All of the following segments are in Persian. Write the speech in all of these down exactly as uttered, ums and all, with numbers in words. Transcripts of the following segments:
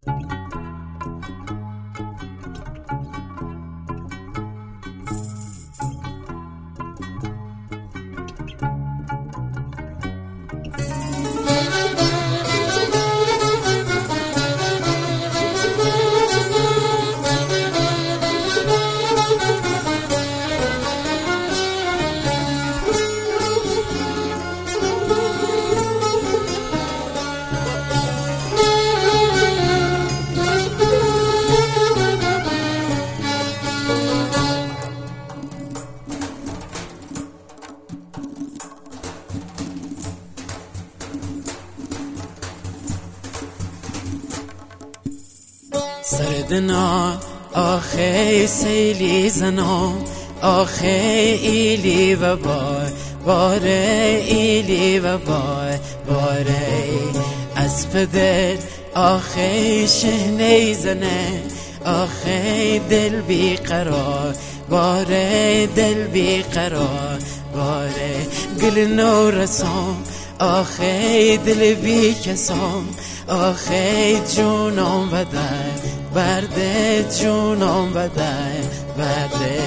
سردنا آخه سیلی زنا آخه ایلی و بای باره ایلی و بای باره از پدر آخه شهنه زنه آخه دل بی قرار باره دل بی قرار باره گل نو رسام آخه دل بی کسام آخه جونم بده برده جونم بده برده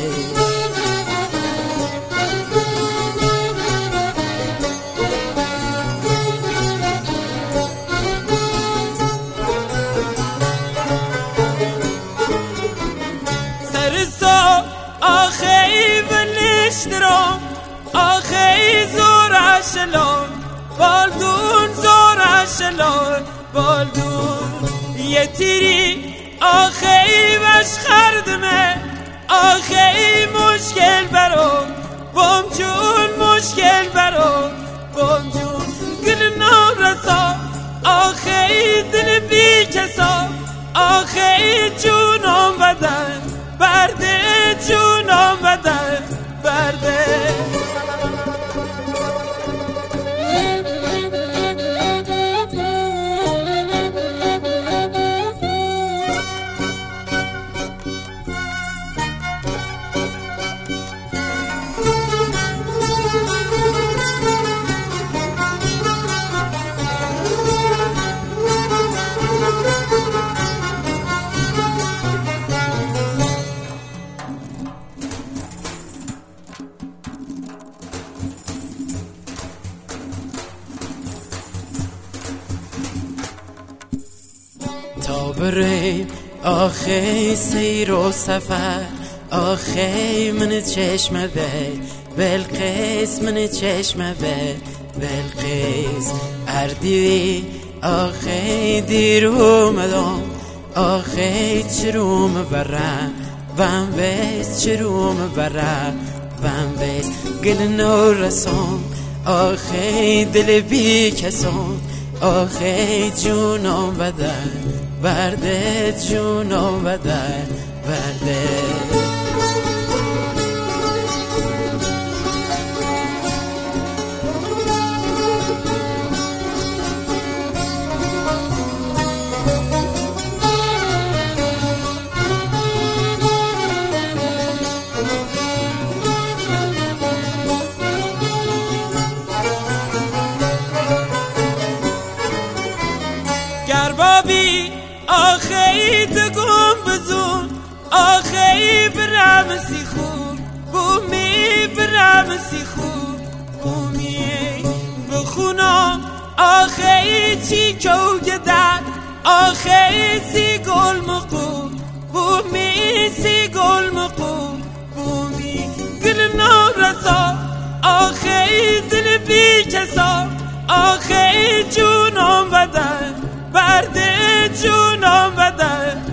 سرسا آخه بلشترام آخه زور شلون بالدون زور شلون بالدون یه تیری آخه بش خردمه آخه مشکل برام بام جون مشکل برام بام جون گل نارسا آخه دل بی کسا آخه جونم بدن برده جونم بدن برده تا بریم آخه سیر و سفر آخه من چشم به بلقیس من چشم به بلقیس اردی آخه دیر اومدم آخه چروم برم بم بیس چروم برم بم بیس گل نو رسام آخه دل بی کسام آخه جونم بده برده جونم بده برده گربابی آخه دگم بزون آخه برم سیخون بومی برم سیخون بومی بخونم آخه چی کو گدن آخه سی گل مقون بومی سی گل مقون بومی گل نارسا آخه دل بی کسا آخه جونم بدن برده جونم بده